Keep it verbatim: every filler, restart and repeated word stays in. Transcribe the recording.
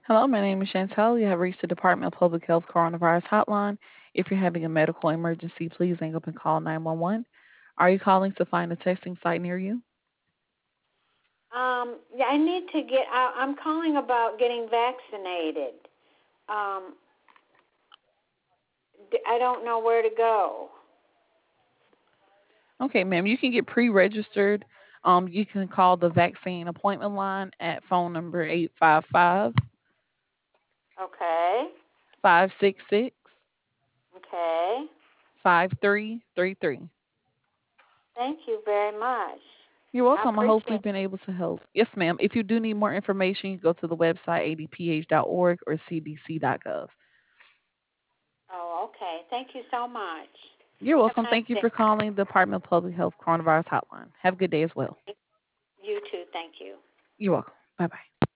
Hello, my name is Chantel. You have reached the Department of Public Health Coronavirus Hotline. If you're having a medical emergency, please hang up and call nine one one. Are you calling to find a testing site near you? Um, yeah, I need to get. I, I'm calling about getting vaccinated. Um, d- I don't know where to go. Okay, ma'am, you can get pre registered. Um, you can call the vaccine appointment line at phone number eight five five, Okay. five six six, Okay. five three three three. Thank you very much. You're I welcome. I hope we've appreciate. been able to help. Yes, ma'am. If you do need more information, you go to the website a d p h dot org or c d c dot gov. Oh, okay. Thank you so much. You're Have a welcome. nice Thank you day. for calling the Department of Public Health Coronavirus Hotline. Have a good day as well. You too. Thank you. You're welcome. Bye bye.